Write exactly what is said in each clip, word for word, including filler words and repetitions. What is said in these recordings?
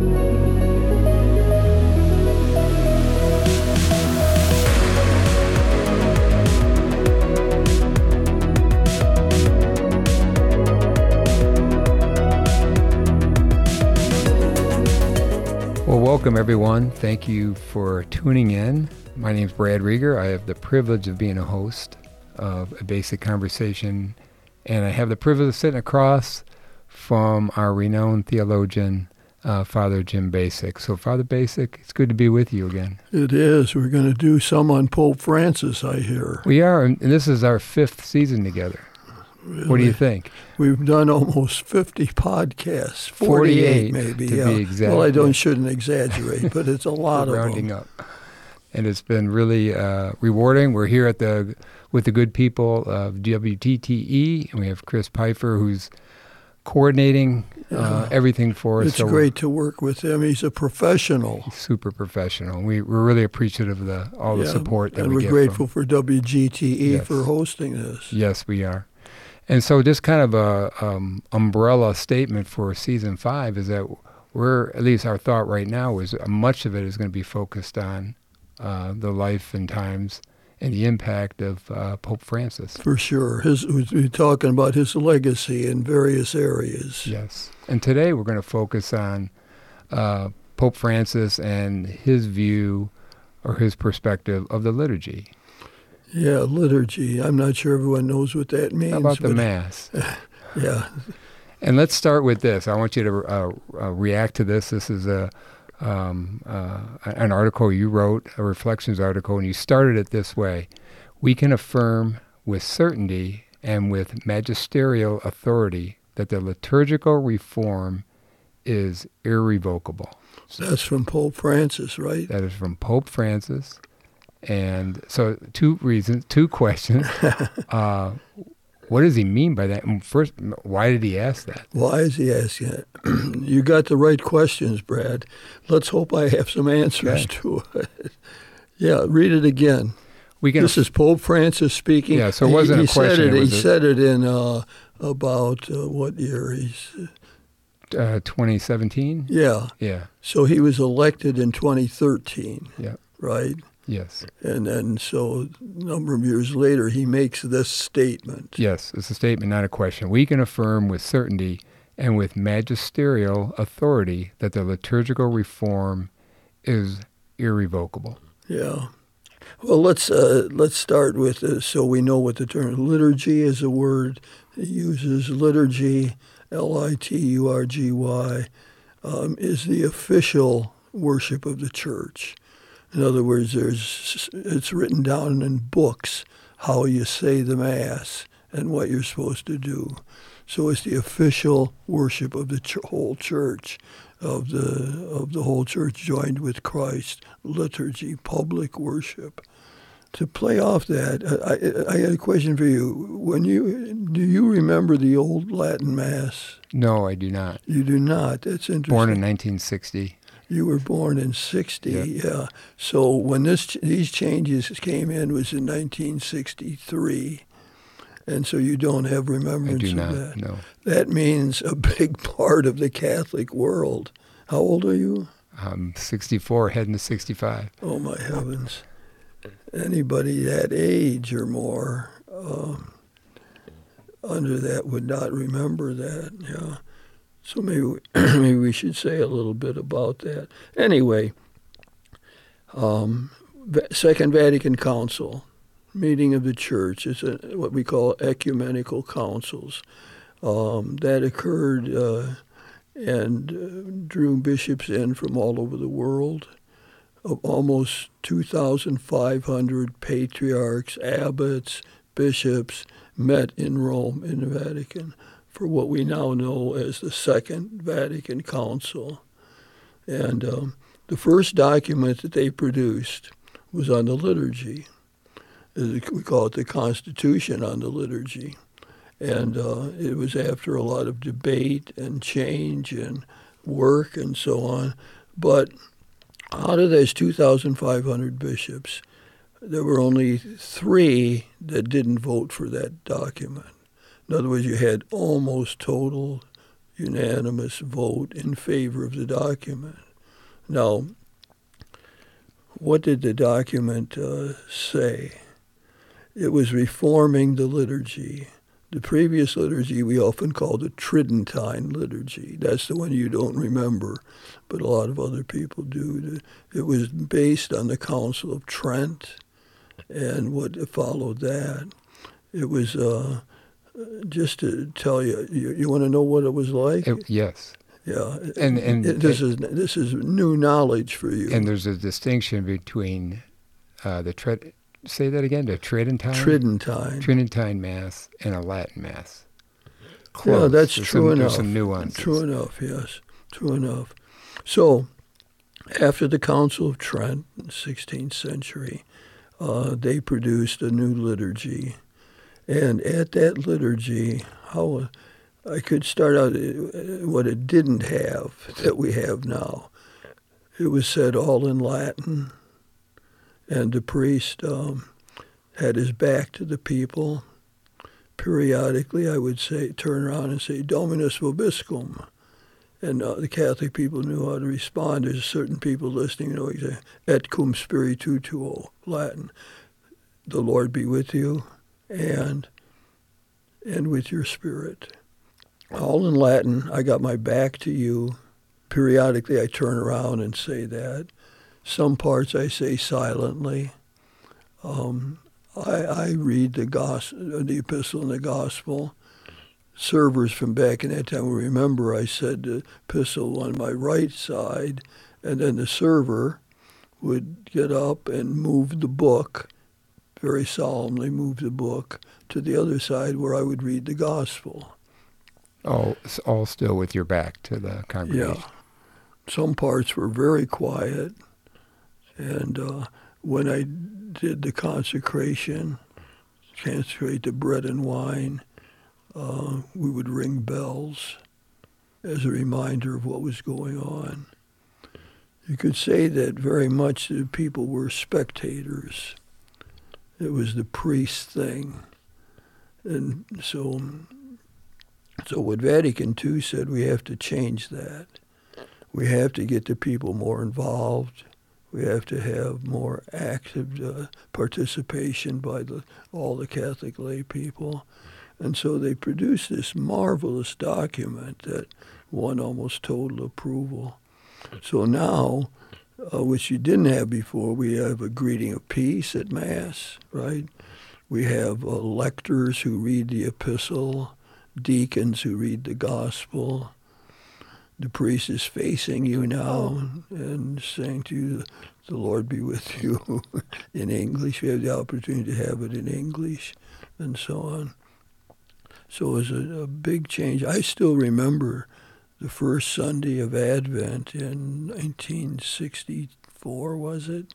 Well, welcome everyone. Thank you for tuning in. My name is Brad Rieger. I have the privilege of being a host of A Basic Conversation, and I have the privilege of sitting across from our renowned theologian, uh, Father Jim Basic. So, Father Basic, it's good to be with you again. It is. We're going to do some on Pope Francis, I hear. We are, and this is our fifth season together. Really? What do you think? We've done almost fifty podcasts, forty-eight, forty-eight maybe. to yeah. be exact. Well, I don't shouldn't exaggerate, but it's a lot of rounding them. up, and it's been really uh, rewarding. We're here at the with the good people of W T T E, and we have Chris Pfeiffer, who's coordinating uh, Yeah. everything for us. It's so great to work with him. He's a professional. He's super professional. We we're really appreciative of the all the Yeah, support that and we we're get grateful from. for W G T E Yes. for hosting this. Yes, we are. And so just kind of a um, umbrella statement for season five is that we're, at least our thought right now is much of it is going to be focused on uh, the life and times and the impact of uh, Pope Francis. For sure. His, we're talking about his legacy in various areas. Yes. And today we're going to focus on uh, Pope Francis and his view or his perspective of the liturgy. Yeah, liturgy. I'm not sure everyone knows what that means. How about the but- Mass? Yeah. And let's start with this. I want you to uh, uh, react to this. This is a um, uh, an article you wrote, a reflections article, and you started it this way. We can affirm with certainty and with magisterial authority that the liturgical reform is irrevocable. That's from Pope Francis, right? That is from Pope Francis. And so two reasons, two questions. Uh, what does he mean by that? And first, why did he ask that? Why is he asking it? You got the right questions, Brad. Let's hope I have some answers Okay. to it. Yeah, read it again. We can. This is Pope Francis speaking. Yeah, so it wasn't he, a he question, Said it, it was he a- said it in uh, about uh, what year? He's uh, twenty seventeen. yeah. Yeah. So he was elected in twenty thirteen, Yeah. right? Yes. And then so a number of years later, he makes this statement. Yes. It's a statement, not a question. We can affirm with certainty and with magisterial authority that the liturgical reform is irrevocable. Yeah. Well, let's uh, let's start with uh, so we know what the term liturgy is. A word it uses liturgy, L I T U R G Y, um, is the official worship of the church. In other words, there's it's written down in books how you say the Mass and what you're supposed to do. So it's the official worship of the ch- whole church, of the of the whole church joined with Christ. Liturgy, public worship. To play off that, I, I, I had a question for you. When you do you remember the old Latin Mass? No, I do not. You do not. That's interesting. Born in nineteen sixty. You were born in sixty, Yeah. yeah. So when this these changes came in was in nineteen sixty-three, and so you don't have I remembrance do of not. that. No. That means a big part of the Catholic world. How old are you? I'm sixty-four, heading to sixty-five. Oh, my heavens. Anybody that age or more um, under that would not remember that, yeah. So maybe we, maybe we should say a little bit about that. Anyway, um, Va- Second Vatican Council, meeting of the church, it's a, what we call ecumenical councils. Um, that occurred uh, and uh, drew bishops in from all over the world. Of almost two thousand five hundred patriarchs, abbots, bishops met in Rome, in the Vatican, for what we now know as the Second Vatican Council. And um, the first document that they produced was on the liturgy. We call it the Constitution on the Liturgy. And uh, it was after a lot of debate and change and work and so on. But out of those two thousand five hundred bishops, there were only three that didn't vote for that document. In other words, you had almost total unanimous vote in favor of the document. Now, what did the document uh, say? It was reforming the liturgy. The previous liturgy we often called the Tridentine liturgy. That's the one you don't remember, but a lot of other people do. It was based on the Council of Trent and what followed that. It was, uh, just to tell you, you, you want to know what it was like? It, yes. Yeah. And, and it, this is this is new knowledge for you. And there's a distinction between uh, the Trid. Say that again. The Tridentine. Tridentine. Tridentine Mass and a Latin Mass. Close. Yeah, that's there's true some, enough. There's some nuances. True enough. Yes. True enough. So, after the Council of Trent, in the sixteenth century, uh, they produced a new liturgy, and at that liturgy, how I could start out what it didn't have that we have now. It was said all in Latin, and the priest um, had his back to the people. Periodically, I would say, turn around and say, Dominus vobiscum. And uh, the Catholic people knew how to respond. There's certain people listening, you know, you say, et cum spiritu tuo, Latin. The Lord be with you, and and with your spirit. All in Latin. I got my back to you. Periodically, I turn around and say that. Some parts I say silently. Um, I, I read the gospel, the epistle and the gospel. Servers from back in that time will remember I said the epistle on my right side, and then the server would get up and move the book, very solemnly move the book, to the other side where I would read the gospel. All, all still with your back to the congregation. Yeah. Some parts were very quiet, and uh, when I did the consecration, consecrate the bread and wine, Uh, we would ring bells as a reminder of what was going on. You could say that very much the people were spectators. It was the priest thing. And so, so what Vatican two said, we have to change that. We have to get the people more involved. We have to have more active uh, participation by the, all the Catholic lay people. And so they produced this marvelous document that won almost total approval. So now, uh, which you didn't have before, we have a greeting of peace at Mass, right? We have uh, lectors who read the epistle, deacons who read the gospel. The priest is facing you now and saying to you, the Lord be with you in English. We have the opportunity to have it in English and so on. So it was a, a big change. I still remember the first Sunday of Advent in nineteen sixty-four, was it?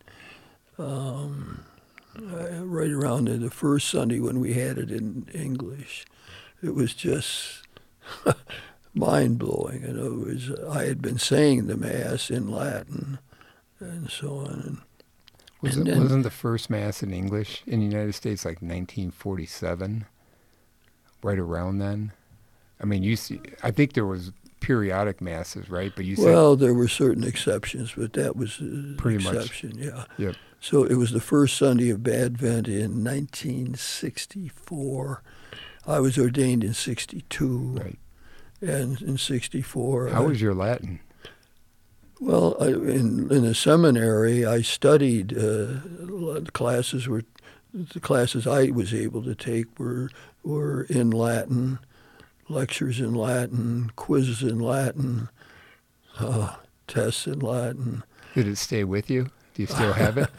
Um, right around there, the first Sunday when we had it in English. It was just mind-blowing. And it was, I had been saying the Mass in Latin and so on. And, was and it, then, wasn't the first Mass in English in the United States like nineteen forty-seven? Right around then? I mean, you see, I think there was periodic masses, right? But you said well, there were certain exceptions, but that was an pretty exception, much. yeah. Yep. So it was the first Sunday of Advent in nineteen sixty-four. I was ordained in sixty-two. Right. And in sixty-four. How I, was your Latin? Well, I, in in the seminary, I studied. Uh, classes were the classes I was able to take were were in Latin, lectures in Latin, quizzes in Latin, uh, tests in Latin. Did it stay with you? Do you still have it?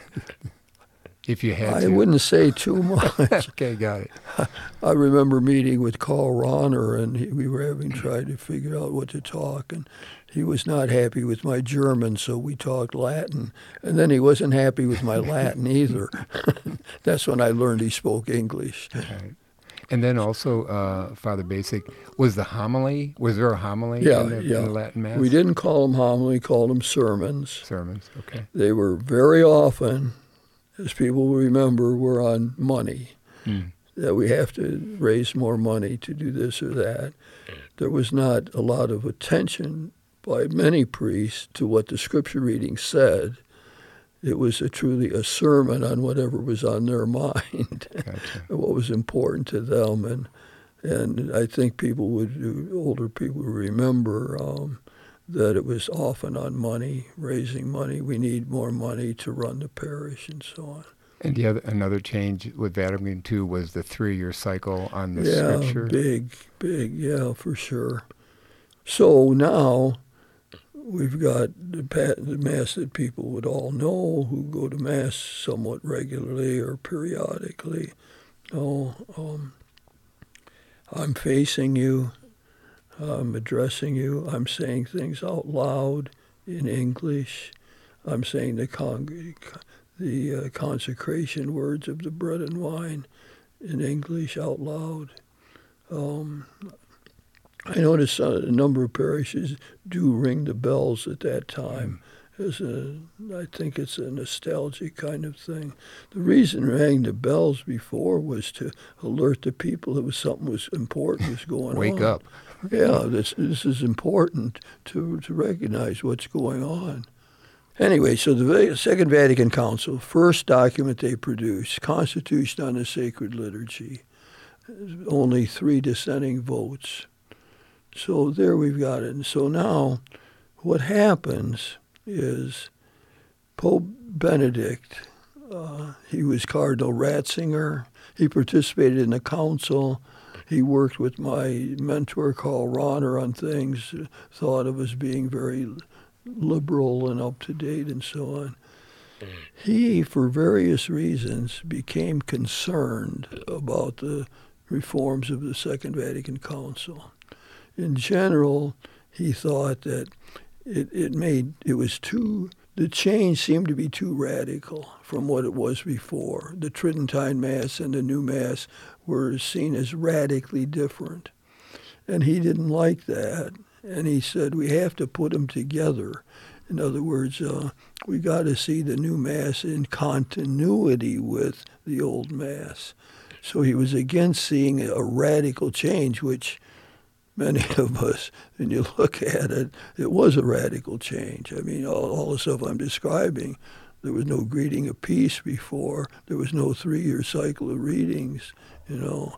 If you had I to. wouldn't say too much. Okay, got it. I remember meeting with Karl Rahner, and he, we were having tried to figure out what to talk, and he was not happy with my German, so we talked Latin. And then he wasn't happy with my Latin either. That's when I learned he spoke English. Right. And then also, uh, Father Basic, was the homily, was there a homily yeah, in, the, yeah. in the Latin Mass? We didn't call them homily, we called them sermons. Sermons, okay. They were very often, as people will remember, were on money. Mm. That we have to raise more money to do this or that. there was not a lot of attention by many priests to what the scripture reading said. It was a, truly a sermon on whatever was on their mind, Gotcha. what was important to them. And and I think people would, older people would remember um, that it was often on money, raising money. We need more money to run the parish and so on. And the other, another change with Vatican two was the three-year cycle on the Yeah, scripture. big, big, yeah, for sure. So now we've got the, pa- the Mass that people would all know who go to Mass somewhat regularly or periodically. Oh, um, I'm facing you, I'm addressing you, I'm saying things out loud in English, I'm saying the, con- the uh, consecration words of the bread and wine in English out loud. Um, I notice a number of parishes do ring the bells at that time. As a, I think it's a nostalgic kind of thing. The reason rang the bells before was to alert the people that was something was important was going Wake on. Wake up. Yeah, this this is important to to recognize what's going on. Anyway, so the Second Vatican Council, first document they produced, Constitution on the Sacred Liturgy, only three dissenting votes. So there we've got it. And so now what happens is Pope Benedict, uh, he was Cardinal Ratzinger. He participated in the council. He worked with my mentor, Karl Rahner, on things, thought of as being very liberal and up-to-date and so on. He, for various reasons, became concerned about the reforms of the Second Vatican Council. In general, he thought that it, it made, it was too, the change seemed to be too radical from what it was before. The Tridentine Mass and the new Mass were seen as radically different. And he didn't like that. And he said, we have to put them together. In other words, uh, we got to see the new Mass in continuity with the old Mass. So he was against seeing a radical change, which many of us, when you look at it, it was a radical change. I mean, all, all the stuff I'm describing, there was no greeting of peace before. There was no three-year cycle of readings, you know.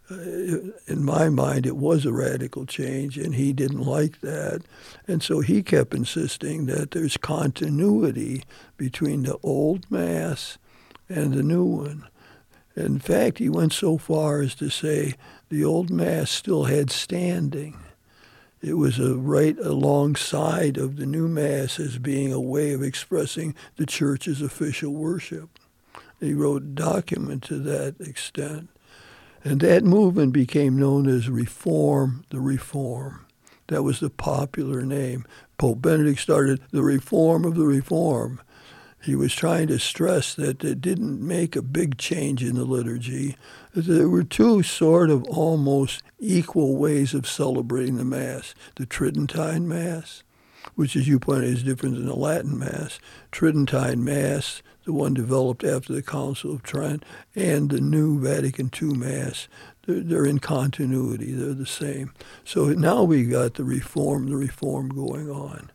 In my mind, it was a radical change, and he didn't like that. And so he kept insisting that there's continuity between the old Mass and the new one. In fact, he went so far as to say the old Mass still had standing. It was a right alongside of the new Mass as being a way of expressing the Church's official worship. He wrote a document to that extent. And that movement became known as Reform the Reform. That was the popular name. Pope Benedict started the Reform of the Reform. He was trying to stress that it didn't make a big change in the liturgy. There were two sort of almost equal ways of celebrating the Mass. The Tridentine Mass, which, as you pointed out, is different than the Latin Mass. Tridentine Mass, the one developed after the Council of Trent, and the new Vatican two Mass. They're, they're in continuity. They're the same. So now we got the reform, the reform going on.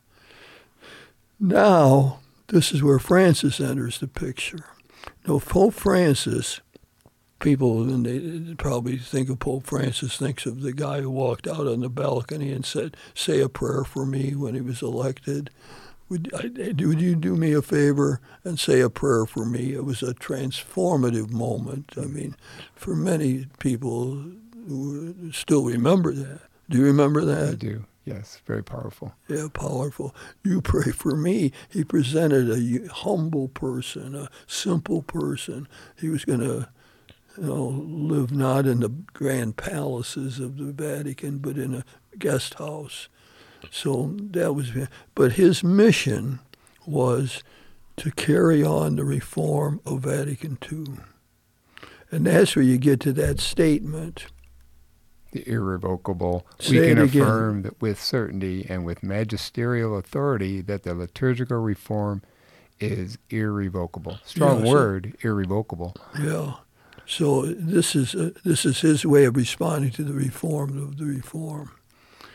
Now, this is where Francis enters the picture. Now, Pope Francis, people, when they probably think of Pope Francis, thinks of the guy who walked out on the balcony and said, say a prayer for me when he was elected. Would, I, would you do me a favor and say a prayer for me? It was a transformative moment. I mean, for many people who still remember that. Do you remember that? I do. Yes, very powerful. Yeah, powerful. You pray for me. He presented a humble person, a simple person. He was going to, you know, live not in the grand palaces of the Vatican, but in a guest house. So that was, but his mission was to carry on the reform of Vatican two. And that's where you get to that statement. The irrevocable. Say we can it again. affirm that with certainty and with magisterial authority that the liturgical reform is irrevocable. Strong Yeah, so- word, irrevocable. Yeah. So this is uh, this is his way of responding to the reform of the reform.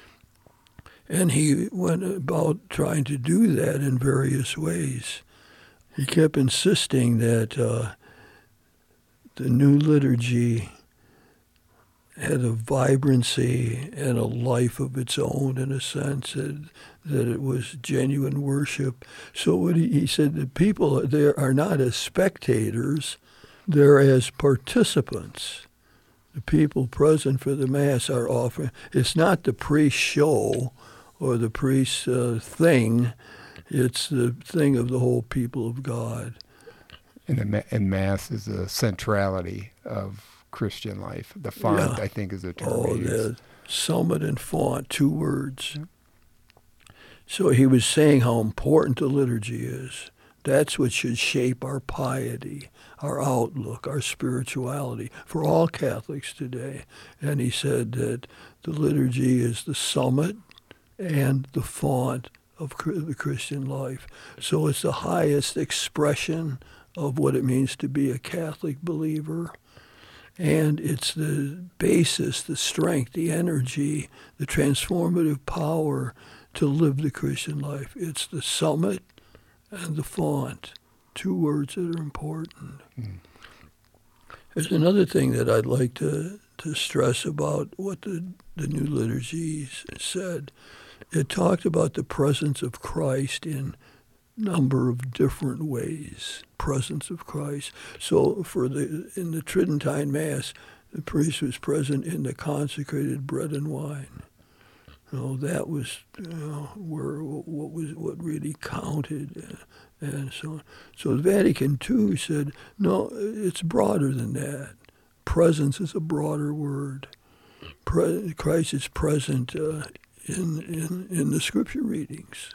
And he went about trying to do that in various ways. He kept insisting that uh, the new liturgy had a vibrancy and a life of its own, in a sense, that, that it was genuine worship. So what he, he said, the people there are not as spectators, they're as participants. The people present for the Mass are often, it's not the priest's show or the priest's uh, thing, it's the thing of the whole people of God. And, the ma- and Mass is the centrality of Christian life. The font, Yeah. I think, is the term. Oh, he used. the summit and font, two words. So he was saying how important the liturgy is. That's what should shape our piety, our outlook, our spirituality for all Catholics today. And he said that the liturgy is the summit and the font of the Christian life. So it's the highest expression of what it means to be a Catholic believer. And it's the basis, the strength, the energy, the transformative power to live the Christian life. It's the summit and the font, two words that are important. Mm. There's another thing that I'd like to, to stress about what the, the new liturgy said. It talked about the presence of Christ in number of different ways, presence of Christ. So for the in the Tridentine Mass, the priest was present in the consecrated bread and wine. You know, that was you know, where what was what really counted, and so on. So Vatican Two said, no, it's broader than that. Presence is a broader word. Pre- Christ is present uh, in, in in the Scripture readings.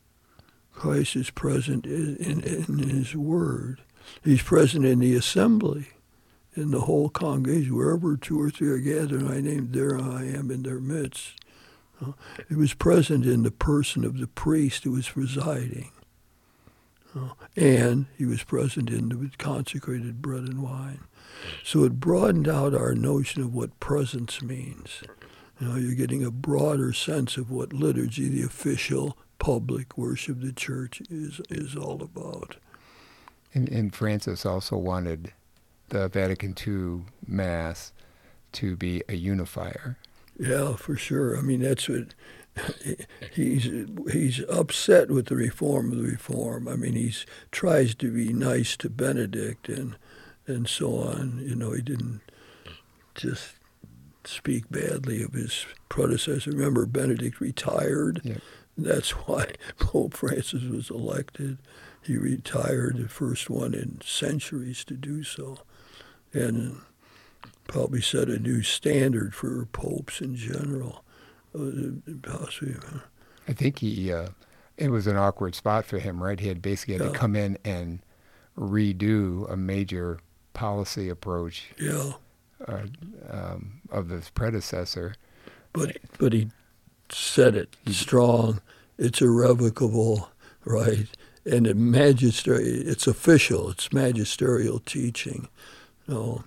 Christ is present in, in, in his word. He's present in the assembly, in the whole congregation. Wherever two or three are gathered in my name, there I am in their midst. Uh, he was present in the person of the priest who was presiding. Uh, and he was present in the consecrated bread and wine. So it broadened out our notion of what presence means. You know, you're getting a broader sense of what liturgy, the official public worship of the church, is is all about. And, and Francis also wanted the Vatican Two Mass to be a unifier. Yeah, for sure. I mean, that's what he's he's upset with the reform of the reform. I mean, he's tries to be nice to Benedict and and so on. You know, he didn't just speak badly of his predecessor. Remember, Benedict retired. Yeah. That's why Pope Francis was elected. He retired, the first one in centuries to do so, and probably set a new standard for popes in general. Uh, possibly. I think he, uh, it was an awkward spot for him, right? He had basically had Yeah. to come in and redo a major policy approach Yeah, uh, um, of his predecessor. but but he said it strong. It's irrevocable, right? And it magisteri it's official. It's magisterial teaching. You know?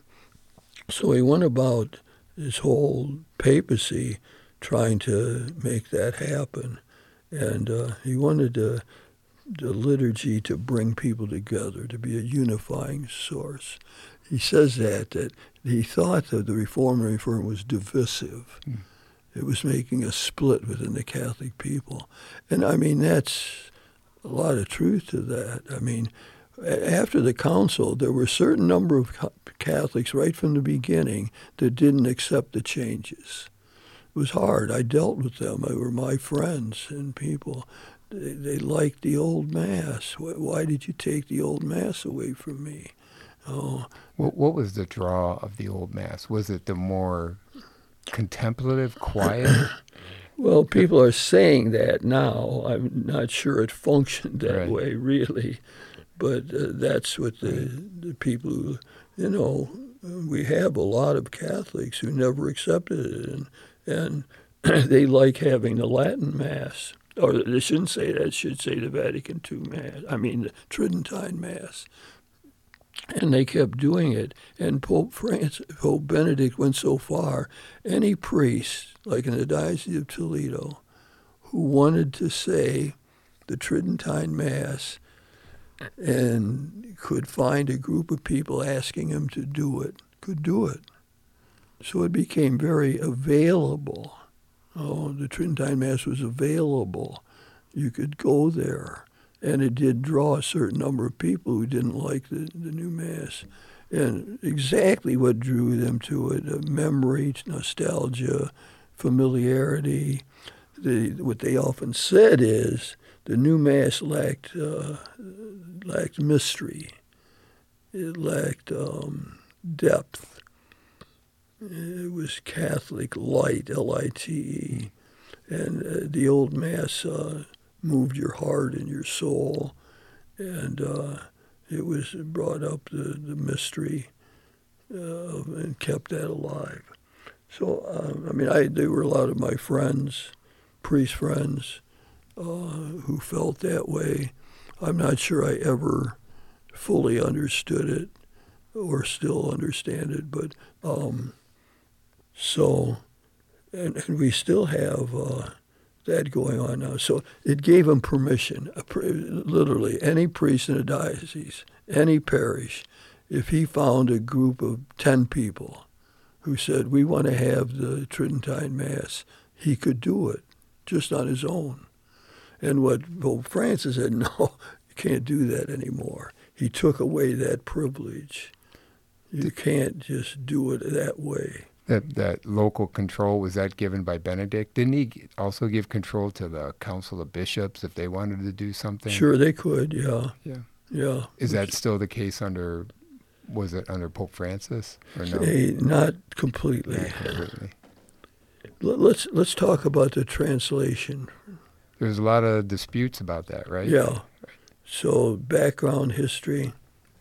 So he went about his whole papacy trying to make that happen. And uh, he wanted to, the liturgy to bring people together, to be a unifying source. He says that, that he thought that the Reform and Reform was divisive. Mm. It was making a split within the Catholic people. And I mean, that's a lot of truth to that. I mean, after the council, there were a certain number of Catholics right from the beginning that didn't accept the changes. It was hard. I dealt with them. They were my friends and people. They, they liked the old Mass. Why did you take the old Mass away from me? Oh. What, what was the draw of the old Mass? Was it the more contemplative, quiet? Well, people are saying that now. I'm not sure it functioned that Right. way, really. But uh, that's what the, the people who, you know, we have a lot of Catholics who never accepted it. And, and they like having the Latin Mass. Or they shouldn't say that. They should say the Vatican Two Mass. I mean, the Tridentine Mass. And they kept doing it. And Pope Francis, Pope Benedict went so far, any priest, like in the Diocese of Toledo, who wanted to say the Tridentine Mass and could find a group of people asking him to do it, could do it. So it became very available. Oh, the Tridentine Mass was available. You could go there. And it did draw a certain number of people who didn't like the, the new Mass. And exactly what drew them to it, uh, memory, nostalgia, familiarity. The, what they often said is the new Mass lacked, uh, lacked mystery. It lacked um, depth. It was Catholic light, L I T E. And uh, the old Mass uh, moved your heart and your soul. And uh, it was it brought up the, the mystery uh, and kept that alive. So, uh, I mean, I there were a lot of my friends, priest friends, uh, who felt that way. I'm not sure I ever fully understood it or still understand it, but um, so, and, and we still have uh, that going on now. So it gave him permission, literally, any priest in a diocese, any parish, if he found a group of ten people who said, we want to have the Tridentine Mass, he could do it, just on his own. And what Pope Francis said, no, you can't do that anymore. He took away that privilege. You can't just do it that way. That that local control, was that given by Benedict? Didn't he also give control to the Council of Bishops if they wanted to do something? Sure, they could, yeah. Yeah. Yeah. Is that still the case under, was it under Pope Francis or no? Hey, not completely. Not completely. Let's, let's talk about the translation. There's a lot of disputes about that, right? Yeah. So background history.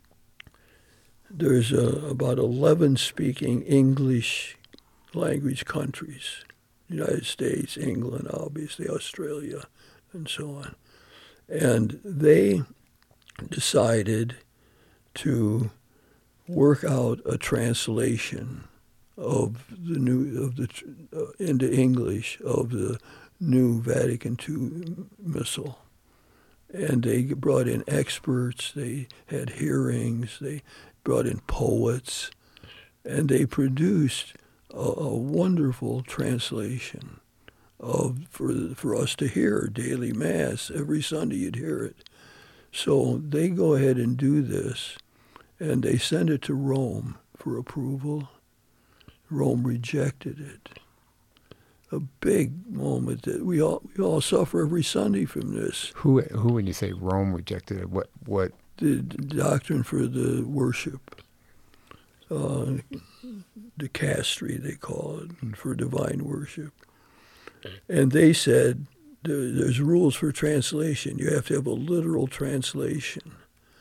There's uh, about eleven speaking English language countries. United States, England, obviously, Australia, and so on. And they decided to work out a translation of the new of the uh, into English of the new Vatican two missal. And they brought in experts, they had hearings, they brought in poets, and they produced a, a wonderful translation of for for us to hear daily Mass. Every Sunday you'd hear it. So they go ahead and do this, and they send it to Rome for approval. Rome rejected it. A big moment that we all we all suffer every Sunday from this. Who who when you say Rome rejected it, what what The, the doctrine for the worship, uh, dicastery they call it, for divine worship. And they said there, there's rules for translation. You have to have a literal translation.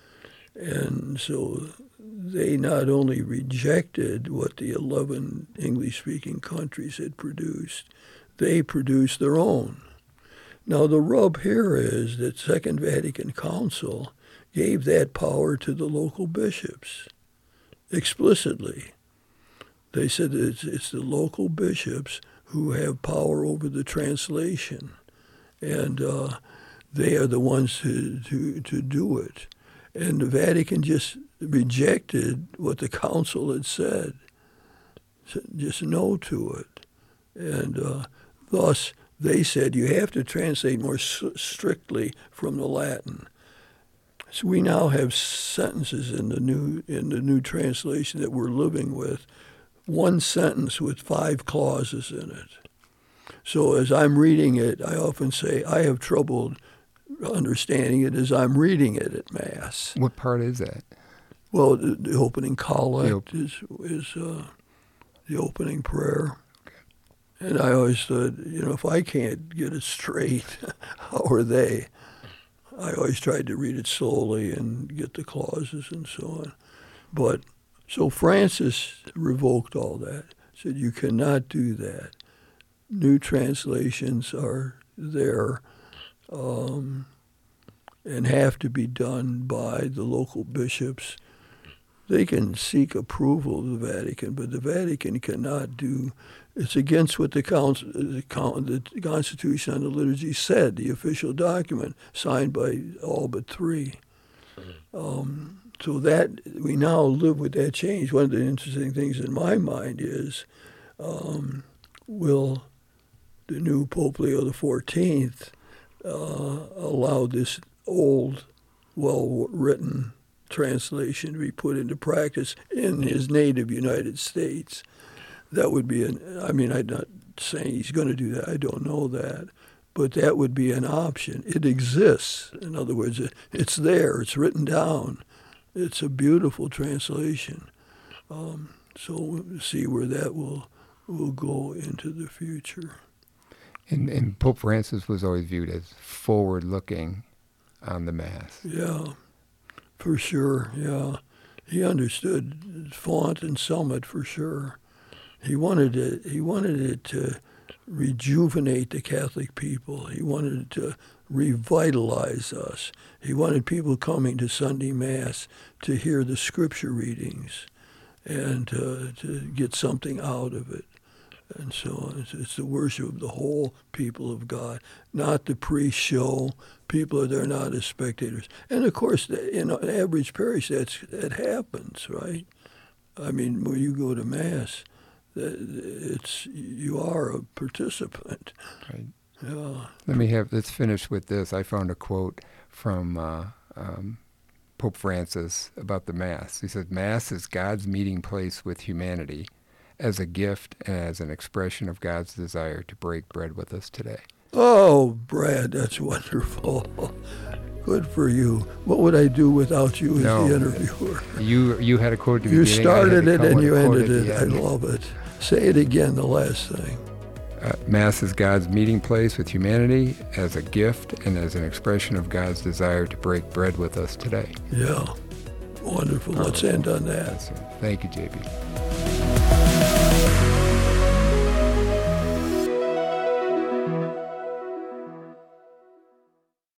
And so they not only rejected what the eleven English-speaking countries had produced, they produced their own. Now the rub here is that Second Vatican Council gave that power to the local bishops explicitly. They said that it's, it's the local bishops who have power over the translation, and uh, they are the ones to, to, to do it. And the Vatican just rejected what the council had said, just no to it. And uh, thus they said you have to translate more s- strictly from the Latin. So we now have sentences in the new in the new translation that we're living with, one sentence with five clauses in it. So as I'm reading it, I often say I have trouble understanding it as I'm reading it at Mass. what part is that? Well, the, the opening collect The op- is is uh, the opening prayer. And I always thought, you know, if I can't get it straight, how are they? I always tried to read it slowly and get the clauses and so on. But so Francis revoked all that, said you cannot do that. New translations are there um, and have to be done by the local bishops. they can seek approval of the Vatican, but the Vatican cannot do. It's against what the, council, the, the Constitution on the Liturgy said, the official document signed by all but three. Um, so that we now live with that change. One of the interesting things in my mind is, um, will the new Pope Leo the fourteenth uh, allow this old, well-written translation to be put into practice in his native United States? That would be an, I mean, I'm not saying he's going to do that. I don't know that. But that would be an option. It exists. In other words, it's there. It's written down. It's a beautiful translation. Um, so we'll see where that will will go into the future. And, and Pope Francis was always viewed as forward-looking on the Mass. Yeah, for sure, yeah. He understood font and summit for sure. He wanted it, he wanted it to rejuvenate the Catholic people. He wanted it to revitalize us. He wanted people coming to Sunday Mass to hear the scripture readings and uh, to get something out of it. And so it's, it's the worship of the whole people of God, not the priest show. People are there not as spectators. And of course, in an average parish, that's, that happens, right? I mean, when you go to Mass, it's you are a participant. Right. Yeah. Let me have, let's finish with this. I found a quote from uh, um, Pope Francis about the Mass. He said, "Mass is God's meeting place with humanity, as a gift and as an expression of God's desire to break bread with us today." Oh, Brad, that's wonderful. Good for you. What would I do without you as no, the interviewer? You you had a quote at the you beginning. started it and you ended it. I end. love it. Say it again, the last thing. Uh, Mass is God's meeting place with humanity, as a gift and as an expression of God's desire to break bread with us today. Yeah. Wonderful. Let's end on that. Thank you, J B.